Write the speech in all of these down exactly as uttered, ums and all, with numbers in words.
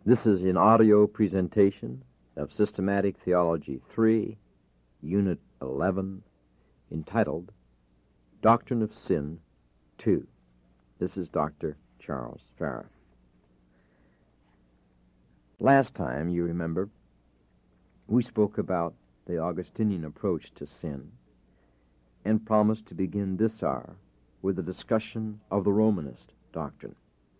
This is an audio presentation of Systematic Theology three, Unit eleven, entitled Doctrine of Sin two. This is Doctor Charles Farrar. Last time, you remember, we spoke about the Augustinian approach to sin and promised to begin this hour with a discussion of the Romanist doctrine.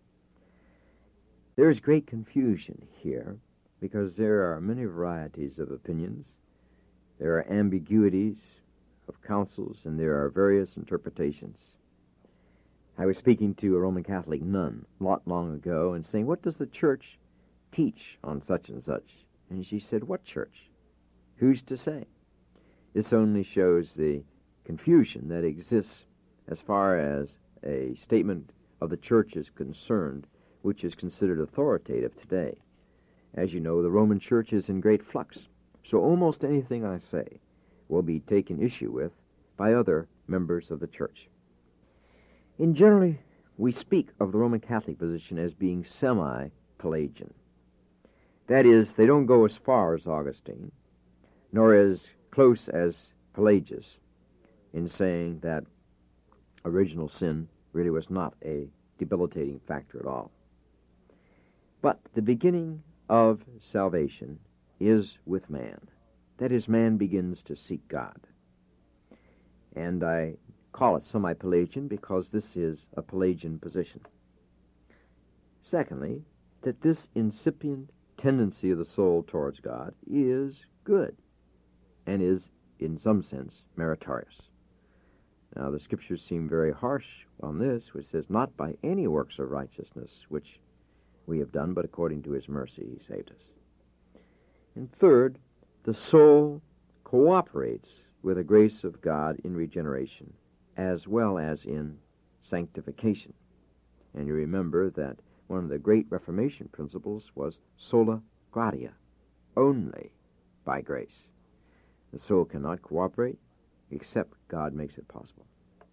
There is great confusion here because there are many varieties of opinions, there are ambiguities of counsels, and there are various interpretations. I was speaking to a Roman Catholic nun not long ago and saying, "What does the Church teach on such and such?" And she said, "What church? Who's to say?" This only shows the confusion that exists as far as a statement of the Church is concerned, which is considered authoritative today. As you know, the Roman Church is in great flux, so almost anything I say will be taken issue with by other members of the Church. In general, we speak of the Roman Catholic position as being semi-Pelagian. That is, they don't go as far as Augustine, nor as close as Pelagius, in saying that original sin really was not a debilitating factor at all. But the beginning of salvation is with man. That is, man begins to seek God. And I call it semi-Pelagian because this is a Pelagian position. Secondly, that this incipient tendency of the soul towards God is good and is, in some sense, meritorious. Now, the Scriptures seem very harsh on this, which says, "Not by any works of righteousness, which we have done, but according to his mercy he saved us." And third, the soul cooperates with the grace of God in regeneration, as well as in sanctification. And you remember that one of the great Reformation principles was sola gratia, only by grace. The soul cannot cooperate except God makes it possible.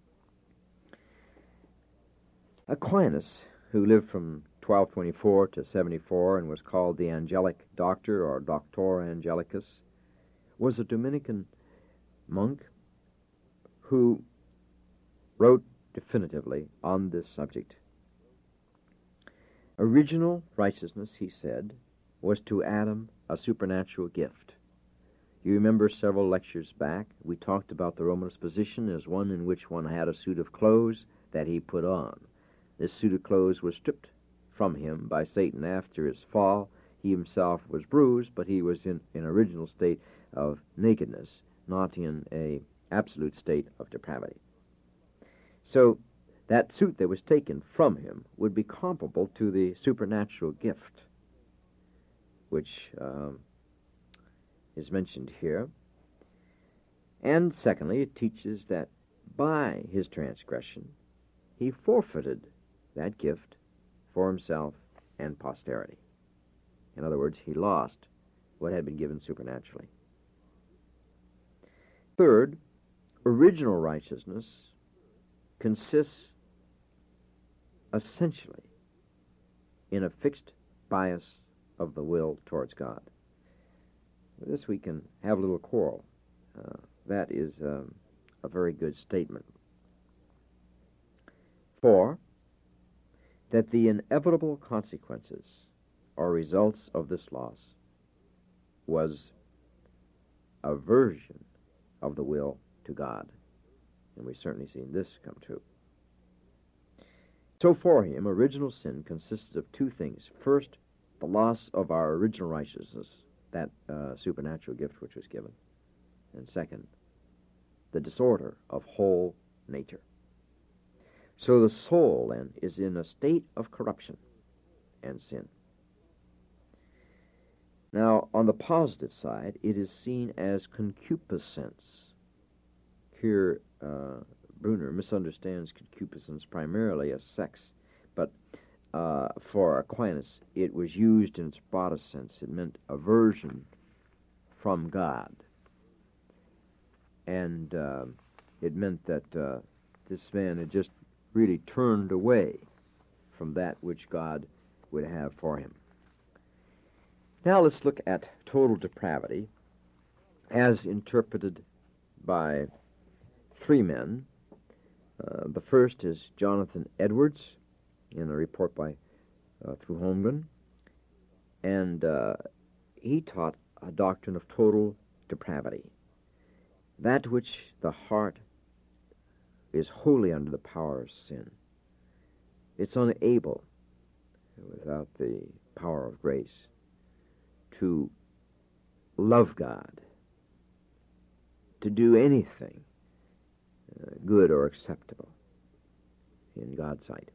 Aquinas, who lived from twelve twenty-four to seventy-four and was called the Angelic Doctor or Doctor Angelicus, was a Dominican monk who wrote definitively on this subject. Original righteousness, he said, was to Adam a supernatural gift. You remember several lectures back, we talked about the Romanist position as one in which one had a suit of clothes that he put on. This suit of clothes was stripped from him by Satan after his fall. He himself was bruised, but he was in an original state of nakedness, not in an absolute state of depravity. So that suit that was taken from him would be comparable to the supernatural gift, which um, is mentioned here. And secondly, it teaches that by his transgression, he forfeited that gift for himself and posterity. In other words, he lost what had been given supernaturally. Third, original righteousness consists essentially in a fixed bias of the will towards God. With this we can have a little quarrel. Uh, that is um, a very good statement. Four, that the inevitable consequences or results of this loss was aversion of the will to God. And we've certainly seen this come true. So for him, original sin consisted of two things. First, the loss of our original righteousness, that uh, supernatural gift which was given. And second, the disorder of whole nature. So the soul, then, is in a state of corruption and sin. Now, on the positive side, it is seen as concupiscence. Here, uh, Brunner misunderstands concupiscence primarily as sex, but uh, for Aquinas, it was used in its broadest sense. It meant aversion from God. And uh, it meant that uh, this man had just really turned away from that which God would have for him. Now let's look at total depravity as interpreted by three men. Uh, the first is Jonathan Edwards in a report by uh, through Holmgren, and uh, he taught a doctrine of total depravity, that which the heart is wholly under the power of sin. It's unable, without the power of grace, to love God, to do anything uh, good or acceptable in God's sight.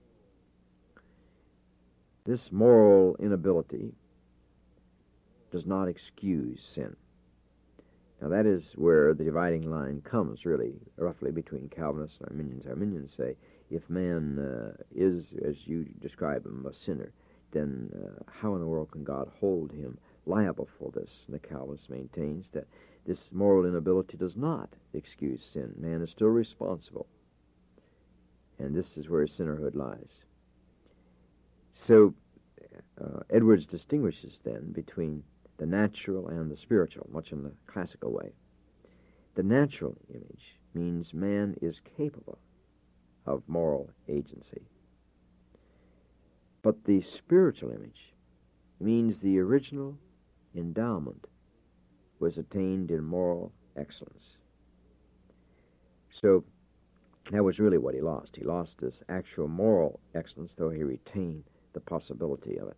This moral inability does not excuse sin. Now that is where the dividing line comes, really, roughly, between Calvinists and Arminians. Arminians say, if man uh, is, as you describe him, a sinner, then uh, how in the world can God hold him liable for this? And the Calvinist maintains that this moral inability does not excuse sin. Man is still responsible. And this is where sinnerhood lies. So uh, Edwards distinguishes then between the natural and the spiritual, much in the classical way. The natural image means man is capable of moral agency. But the spiritual image means the original endowment was attained in moral excellence. So that was really what he lost. He lost this actual moral excellence, though he retained the possibility of it.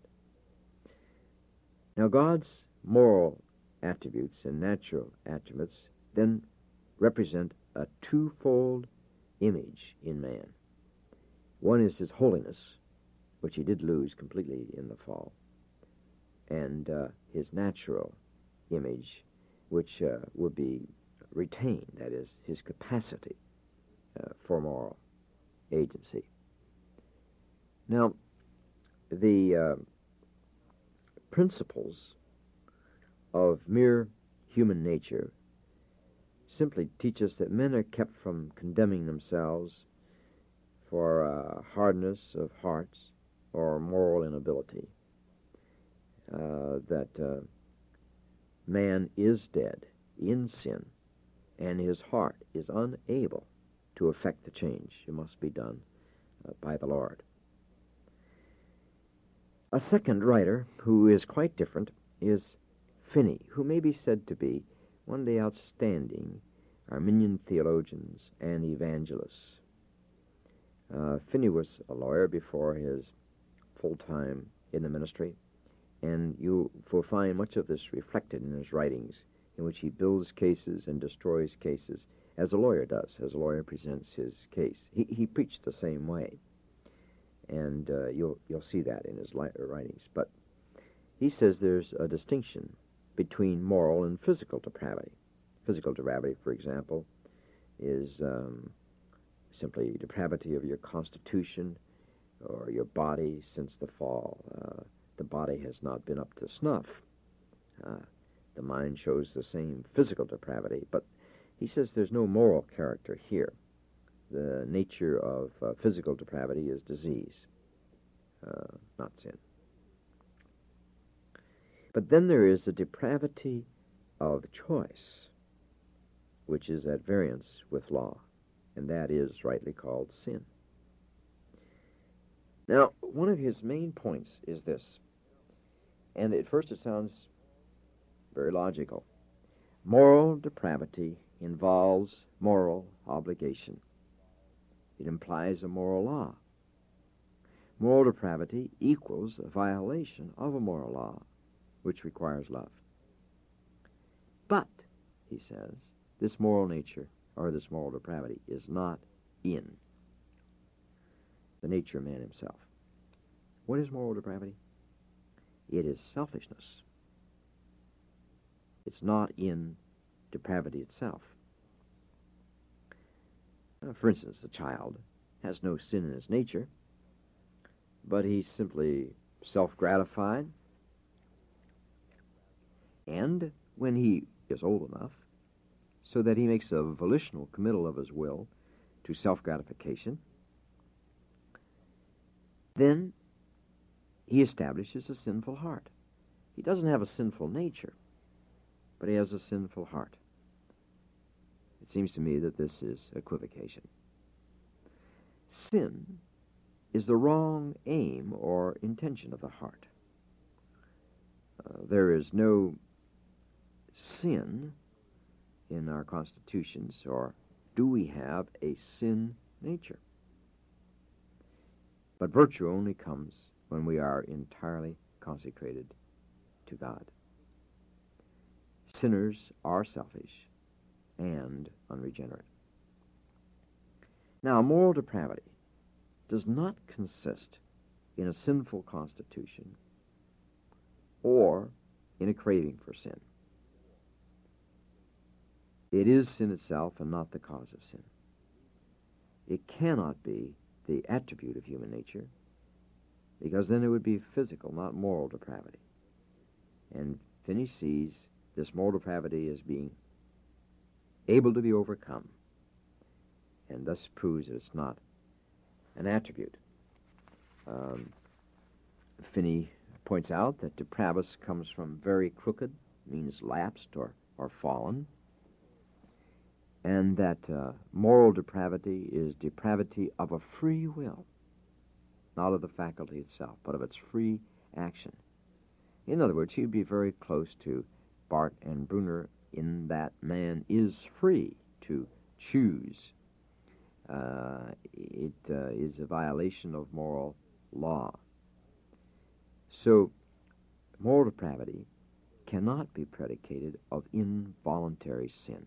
Now God's moral attributes and natural attributes then represent a twofold image in man. One is his holiness, which he did lose completely in the fall, and uh, his natural image, which uh, would be retained, that is, his capacity uh, for moral agency. Now, the uh, principles of mere human nature simply teach us that men are kept from condemning themselves for uh, hardness of hearts or moral inability, uh, that uh, man is dead in sin, and his heart is unable to effect the change. It must be done uh, by the Lord. A second writer, who is quite different, is Finney, who may be said to be one of the outstanding Arminian theologians and evangelists. Uh, Finney was a lawyer before his full time in the ministry, and you will find much of this reflected in his writings, in which he builds cases and destroys cases, as a lawyer does, as a lawyer presents his case. He, he preached the same way, and uh, you'll, you'll see that in his li- writings. But he says there's a distinction between moral and physical depravity. Physical depravity, for example, is um, simply depravity of your constitution or your body since the fall. Uh, the body has not been up to snuff. Uh, the mind shows the same physical depravity, but he says there's no moral character here. The nature of uh, physical depravity is disease, uh, not sin. But then there is the depravity of choice, which is at variance with law, and that is rightly called sin. Now, one of his main points is this, and at first it sounds very logical. Moral depravity involves moral obligation. It implies a moral law. Moral depravity equals a violation of a moral law, which requires love. But, he says, this moral nature, or this moral depravity, is not in the nature of man himself. What is moral depravity? It is selfishness. It's not in depravity itself. Uh, for instance, a child has no sin in his nature, but he's simply self-gratified, and when he is old enough, so that he makes a volitional committal of his will to self-gratification, then he establishes a sinful heart. He doesn't have a sinful nature, but he has a sinful heart. It seems to me that this is equivocation. Sin is the wrong aim or intention of the heart. Uh, there is no sin in our constitutions, or do we have a sin nature? But virtue only comes when we are entirely consecrated to God. Sinners are selfish and unregenerate. Now, moral depravity does not consist in a sinful constitution or in a craving for sin. It is sin itself and not the cause of sin. It cannot be the attribute of human nature, because then it would be physical, not moral depravity. And Finney sees this moral depravity as being able to be overcome, and thus proves that it's not an attribute. Um, Finney points out that depravus comes from very crooked, means lapsed or, or fallen, and that uh, moral depravity is depravity of a free will, not of the faculty itself, but of its free action. In other words, he'd be very close to Barth and Brunner in that man is free to choose. Uh, it uh, is a violation of moral law. So, moral depravity cannot be predicated of involuntary sin.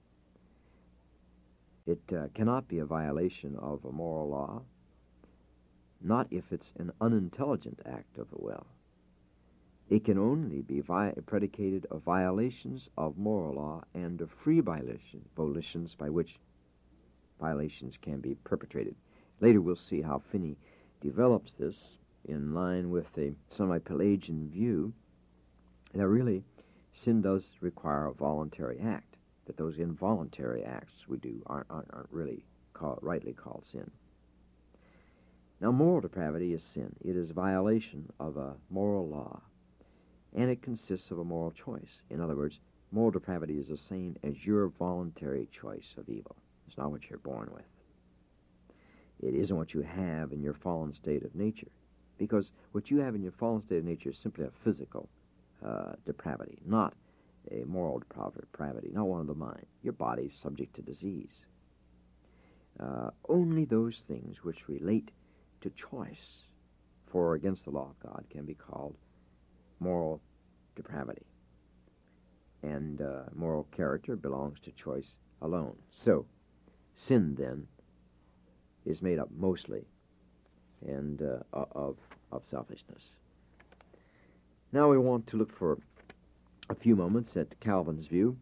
It uh, cannot be a violation of a moral law, not if it's an unintelligent act of the will. It can only be vi- predicated of violations of moral law and of free violation, volitions by which violations can be perpetrated. Later we'll see how Finney develops this in line with the semi-Pelagian view that really sin does require a voluntary act, that those involuntary acts we do aren't, aren't, aren't really call, rightly called sin. Now, moral depravity is sin. It is violation of a moral law, and it consists of a moral choice. In other words, moral depravity is the same as your voluntary choice of evil. It's not what you're born with. It isn't what you have in your fallen state of nature, because what you have in your fallen state of nature is simply a physical uh, depravity, not a moral depravity, not one of the mind. Your body is subject to disease. Uh, only those things which relate to choice for or against the law of God can be called moral depravity. And uh, moral character belongs to choice alone. So, sin, then, is made up mostly and uh, of, of selfishness. Now we want to look for a few moments at Calvin's view.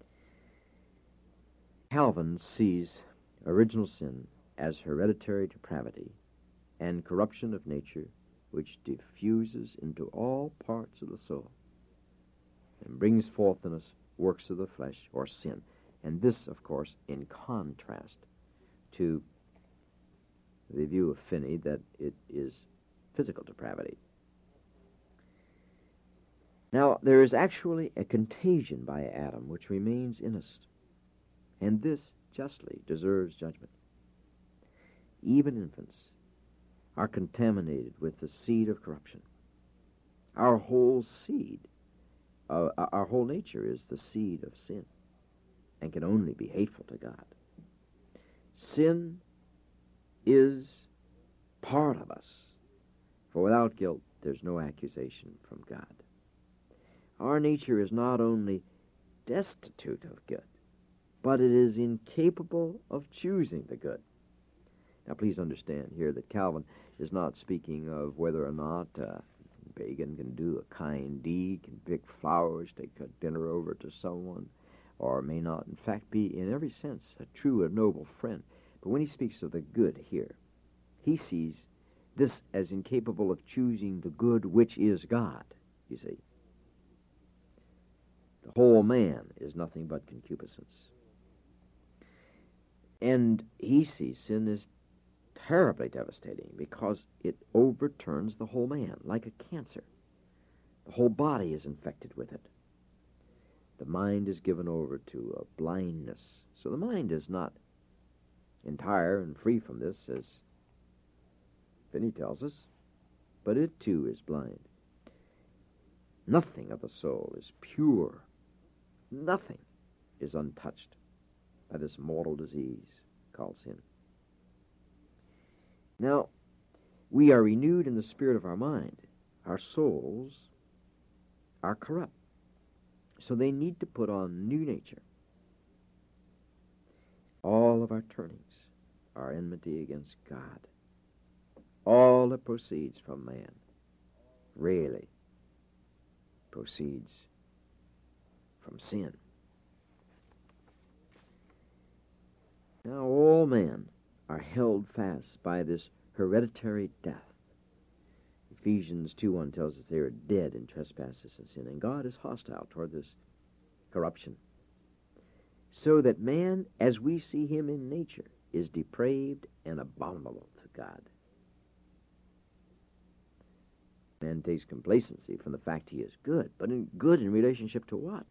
Calvin sees original sin as hereditary depravity and corruption of nature which diffuses into all parts of the soul and brings forth in us works of the flesh, or sin. And this, of course, in contrast to the view of Finney that it is physical depravity. Now, there is actually a contagion by Adam which remains in us, and this justly deserves judgment. Even infants are contaminated with the seed of corruption. Our whole seed, uh, our whole nature is the seed of sin and can only be hateful to God. Sin is part of us, for without guilt there's no accusation from God. Our nature is not only destitute of good, but it is incapable of choosing the good. Now, please understand here that Calvin is not speaking of whether or not uh, a pagan can do a kind deed, can pick flowers, take a dinner over to someone, or may not, in fact, be in every sense a true and noble friend. But when he speaks of the good here, he sees this as incapable of choosing the good which is God, you see. The whole man is nothing but concupiscence. And he sees sin as terribly devastating because it overturns the whole man like a cancer. The whole body is infected with it. The mind is given over to a blindness. So the mind is not entire and free from this, as Finney tells us, but it too is blind. Nothing of the soul is pure. Nothing is untouched by this mortal disease called sin. Now, we are renewed in the spirit of our mind. Our souls are corrupt. So they need to put on new nature. All of our turnings are enmity against God. All that proceeds from man really proceeds from sin. Now all men are held fast by this hereditary death. Ephesians two one tells us they are dead in trespasses and sin, and God is hostile toward this corruption. So that man, as we see him in nature, is depraved and abominable to God. Man takes complacency from the fact he is good, but in good in relationship to what?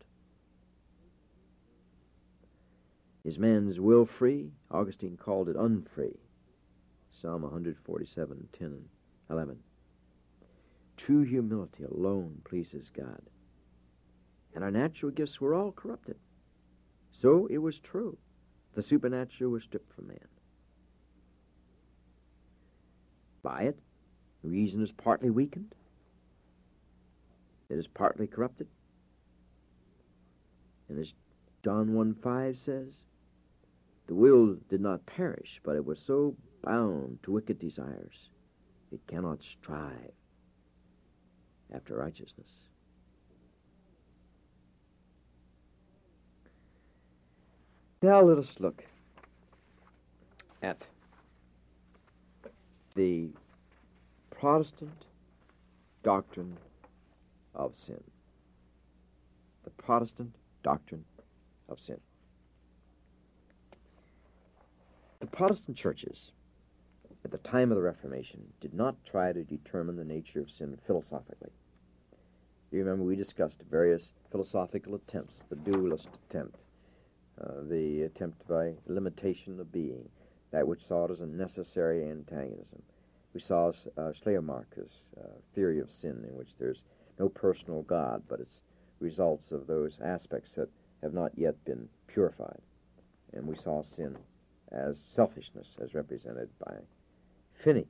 Is man's will free? Augustine called it unfree. Psalm one forty-seven, ten and eleven. True humility alone pleases God. And our natural gifts were all corrupted. So it was true. The supernatural was stripped from man. By it, reason is partly weakened. It is partly corrupted. And as John one five says, the will did not perish, but it was so bound to wicked desires, it cannot strive after righteousness. Now let us look at the Protestant doctrine of sin. The Protestant doctrine of sin. The Protestant churches at the time of the Reformation did not try to determine the nature of sin philosophically. You remember we discussed various philosophical attempts, the dualist attempt, uh, the attempt by limitation of being, that which saw it as a necessary antagonism. We saw uh, Schleiermacher's uh, theory of sin, in which there's no personal God, but it's results of those aspects that have not yet been purified. And we saw sin as selfishness, as represented by Finney.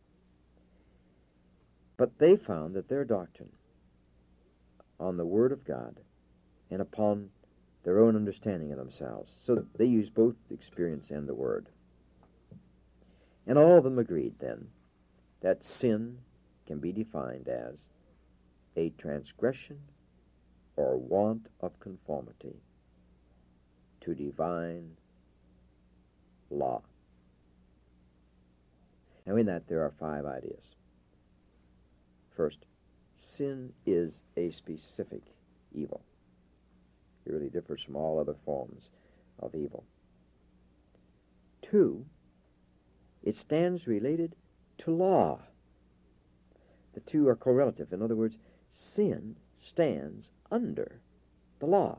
But they found that their doctrine on the Word of God and upon their own understanding of themselves, so that they used both experience and the Word. And all of them agreed then that sin can be defined as a transgression or want of conformity to divine law. Now in that there are five ideas. First, sin is a specific evil. It really differs from all other forms of evil. Two, it stands related to law. The two are correlative. In other words, sin stands under the law.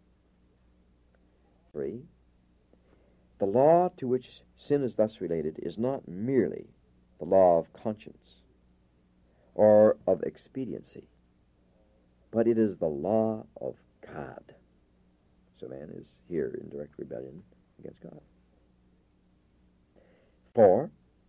Three, the law to which sin is thus related is not merely the law of conscience or of expediency, but it is the law of God. So man is here in direct rebellion against God. Four,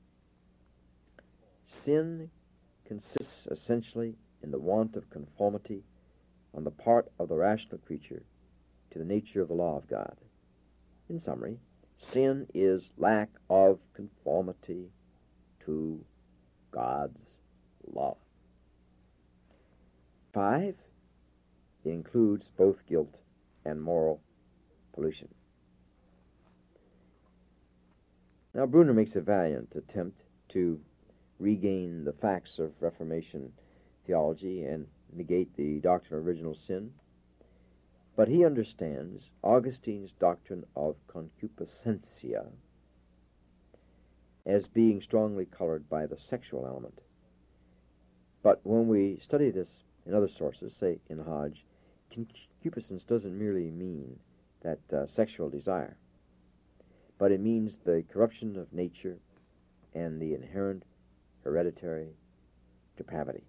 sin consists essentially in the want of conformity on the part of the rational creature to the nature of the law of God. In summary, sin is lack of conformity to God's law. Five, it includes both guilt and moral pollution. Now Bruner makes a valiant attempt to regain the facts of Reformation theology and negate the doctrine of original sin, but he understands Augustine's doctrine of concupiscencia as being strongly colored by the sexual element. But when we study this in other sources, say in Hodge, concupiscence doesn't merely mean that uh, sexual desire, but it means the corruption of nature and the inherent hereditary depravity.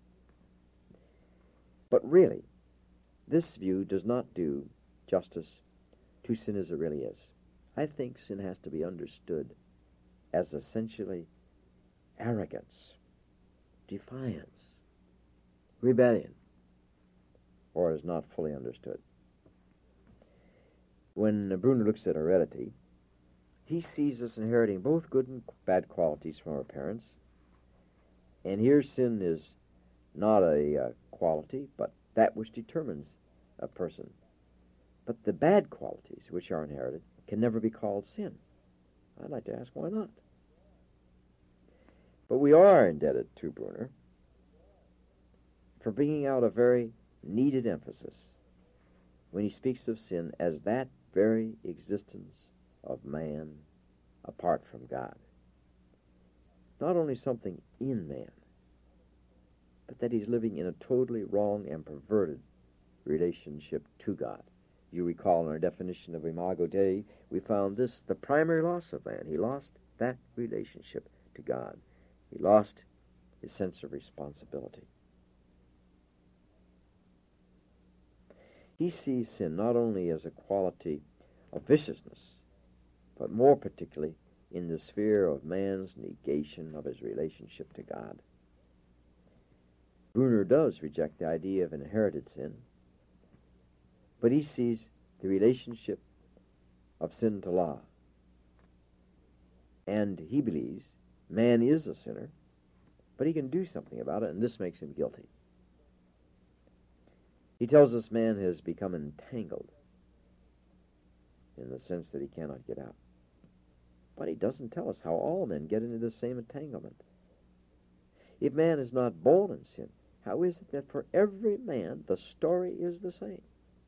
But really, this view does not do justice to sin as it really is. I think sin has to be understood as essentially arrogance, defiance, rebellion, or is not fully understood. When Bruner looks at heredity, he sees us inheriting both good and bad qualities from our parents. And here sin is not a uh, quality, but that which determines a person. But the bad qualities which are inherited can never be called sin. I'd like to ask, why not? But we are indebted to Bruner for bringing out a very needed emphasis when he speaks of sin as that very existence of man apart from God. Not only something in man, but that he's living in a totally wrong and perverted relationship to God. You recall in our definition of Imago Dei, we found this, the primary loss of man. He lost that relationship to God. He lost his sense of responsibility. He sees sin not only as a quality of viciousness, but more particularly in the sphere of man's negation of his relationship to God. Bruner does reject the idea of inherited sin, but he sees the relationship of sin to law. And he believes man is a sinner, but he can do something about it, and this makes him guilty. He tells us man has become entangled in the sense that he cannot get out. But he doesn't tell us how all men get into the same entanglement. If man is not born in sin, how is it that for every man the story is the same?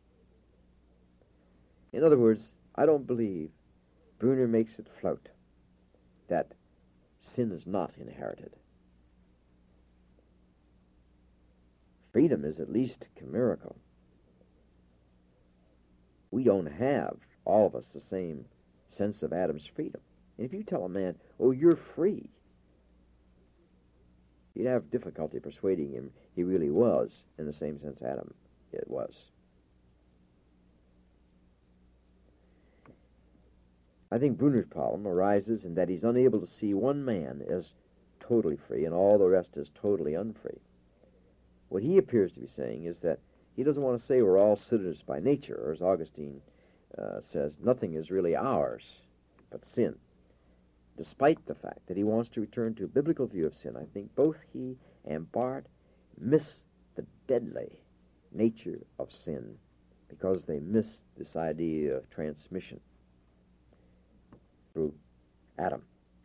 In other words, I don't believe Bruner makes it float that sin is not inherited. Freedom is at least chimerical. We don't have, all of us, the same sense of Adam's freedom. And if you tell a man, oh, you're free, you'd have difficulty persuading him he really was in the same sense Adam it was. I think Bruner's problem arises in that he's unable to see one man as totally free and all the rest as totally unfree. What he appears to be saying is that he doesn't want to say we're all sinners by nature, or as Augustine uh, says, nothing is really ours but sin. Despite the fact that he wants to return to a biblical view of sin, I think both he and Barth miss the deadly nature of sin because they miss this idea of transmission through Adam.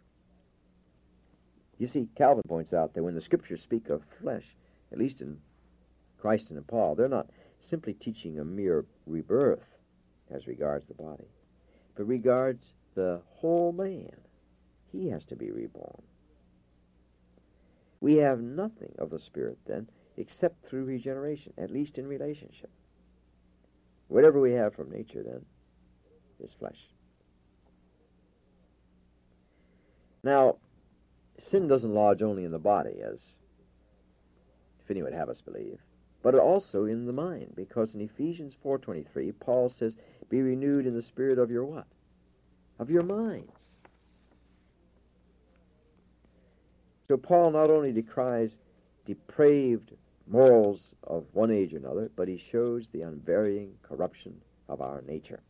You see, Calvin points out that when the Scriptures speak of flesh, at least in Christ and in Paul, they're not simply teaching a mere rebirth as regards the body, but regards the whole man. He has to be reborn. We have nothing of the Spirit then except through regeneration, at least in relationship. Whatever we have from nature then is flesh. Now, sin doesn't lodge only in the body, as Finney would have us believe, but also in the mind, because in Ephesians four twenty-three, Paul says, be renewed in the spirit of your what? Of your minds. So Paul not only decries depraved morals of one age or another, but he shows the unvarying corruption of our nature.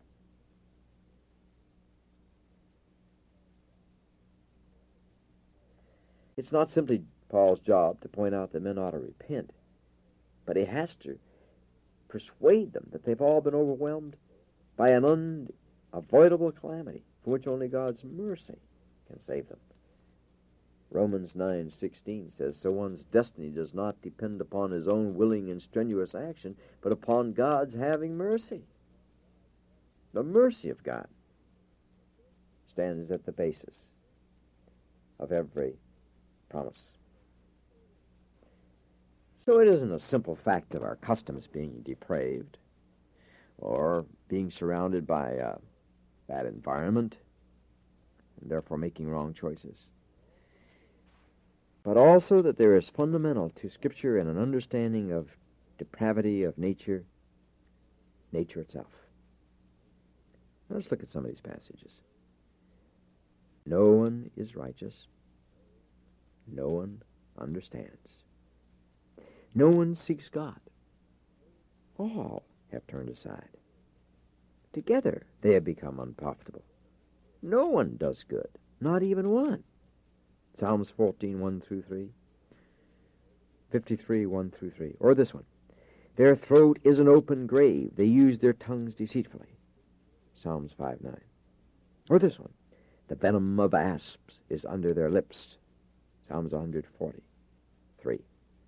It's not simply Paul's job to point out that men ought to repent, but he has to persuade them that they've all been overwhelmed by an unavoidable calamity from which only God's mercy can save them. Romans nine sixteen says, so one's destiny does not depend upon his own willing and strenuous action, but upon God's having mercy. The mercy of God stands at the basis of every promise. So it isn't a simple fact of our customs being depraved or being surrounded by a bad environment and therefore making wrong choices, but also that there is fundamental to Scripture and an understanding of depravity of nature, nature itself. Now let's look at some of these passages. No one is righteous. No one understands. No one seeks God. All have turned aside. Together they have become unprofitable. No one does good, not even one. Psalms fourteen, one through three. fifty-three, one through three. Or this one. Their throat is an open grave. They use their tongues deceitfully. Psalms five, nine. Or this one. The venom of asps is under their lips. Psalms one forty-three.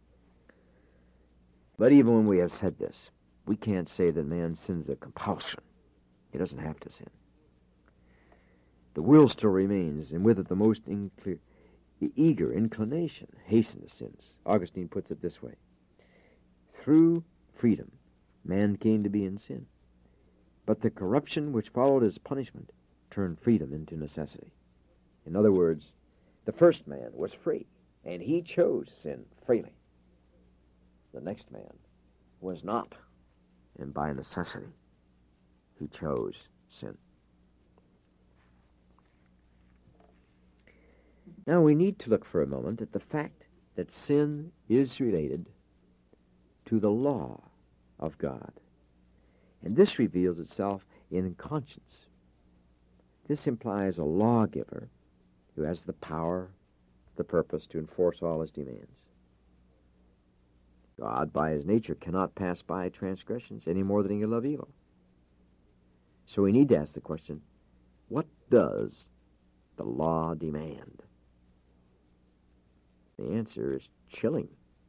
But even when we have said this, we can't say that man sins of compulsion. He doesn't have to sin. The will still remains, and with it the most incl- eager inclination hasten to sins. Augustine puts it this way. Through freedom, man came to be in sin. But the corruption which followed his punishment turned freedom into necessity. In other words, the first man was free, and he chose sin freely. The next man was not, and by necessity, he chose sin. Now we need to look for a moment at the fact that sin is related to the law of God. And this reveals itself in conscience. This implies a lawgiver who has the power, the purpose to enforce all his demands. God, by his nature, cannot pass by transgressions any more than he can love evil. So we need to ask the question, what does the law demand? The answer is chilling.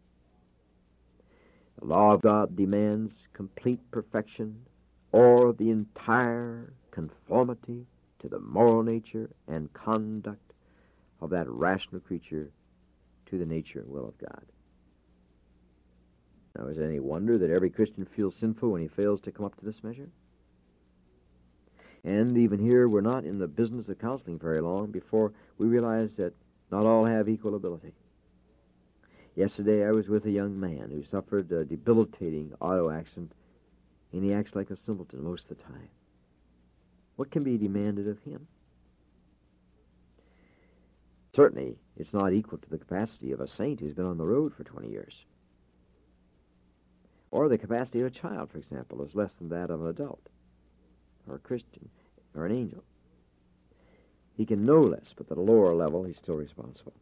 The law of God demands complete perfection or the entire conformity to the moral nature and conduct of that rational creature to the nature and will of God. Now, is it any wonder that every Christian feels sinful when he fails to come up to this measure? And even here, we're not in the business of counseling very long before we realize that not all have equal ability. Yesterday, I was with a young man who suffered a debilitating auto accident, and he acts like a simpleton most of the time. What can be demanded of him? Certainly, it's not equal to the capacity of a saint who's been on the road for twenty years. Or the capacity of a child, for example, is less than that of an adult, or a Christian, or an angel. He can know less, but at a lower level, he's still responsible.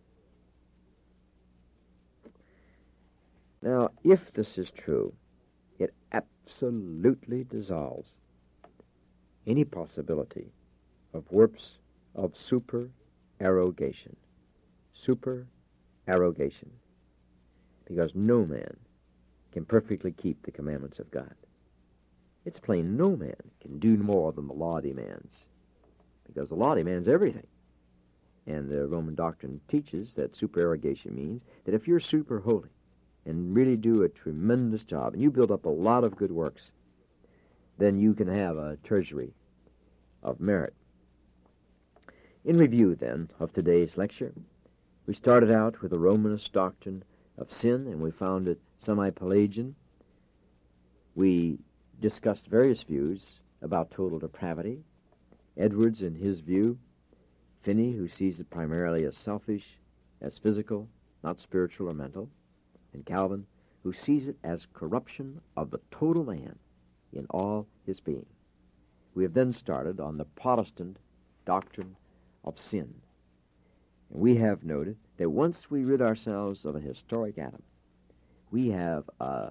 Now, if this is true, it absolutely dissolves any possibility of works of supererogation. Supererogation. Because no man can perfectly keep the commandments of God. It's plain no man can do more than the law demands, because the law demands everything. And the Roman doctrine teaches that supererogation means that if you're super holy and really do a tremendous job, and you build up a lot of good works, then you can have a treasury of merit. In review, then, of today's lecture, we started out with the Romanist doctrine of sin, and we found it semi-Pelagian. We discussed various views about total depravity. Edwards, in his view, Finney, who sees it primarily as selfish, as physical, not spiritual or mental, and Calvin, who sees it as corruption of the total man in all his being. We have then started on the Protestant doctrine of sin. And we have noted that once we rid ourselves of a historic Adam, we have a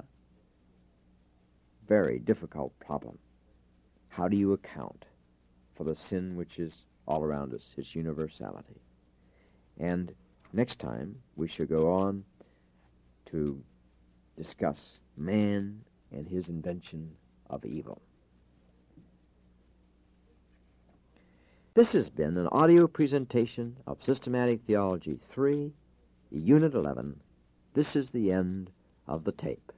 very difficult problem. How do you account for the sin which is all around us, its universality? And next time we shall go on to discuss man and his invention of evil. This has been an audio presentation of Systematic Theology three, Unit eleven. This is the end of the tape.